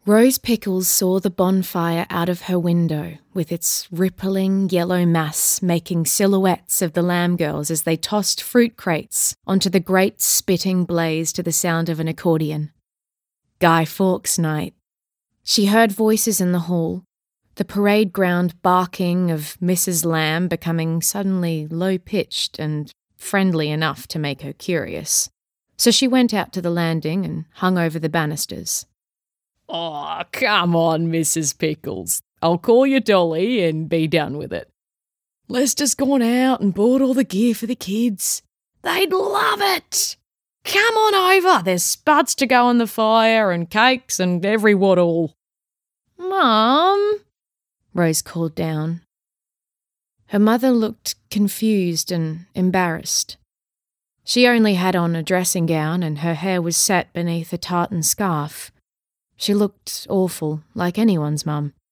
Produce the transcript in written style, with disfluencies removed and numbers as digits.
Rose Pickles saw the bonfire out of her window, with its rippling yellow mass making silhouettes of the lamb girls as they tossed fruit crates onto the great spitting blaze to the sound of an accordion. Guy Fawkes night. She heard voices in the hall, the parade ground barking of Mrs. Lamb becoming suddenly low-pitched and friendly enough to make her curious. So she went out to the landing and hung over the banisters. "Oh, come on, Mrs. Pickles. I'll call you Dolly and be done with it. Lester's gone out and bought all the gear for the kids. They'd love it. Come on over. There's spuds to go on the fire and cakes and every what all." "Mum," Rose called down. Her mother looked confused and embarrassed. She only had on a dressing gown and her hair was set beneath a tartan scarf. She looked awful, like anyone's mum.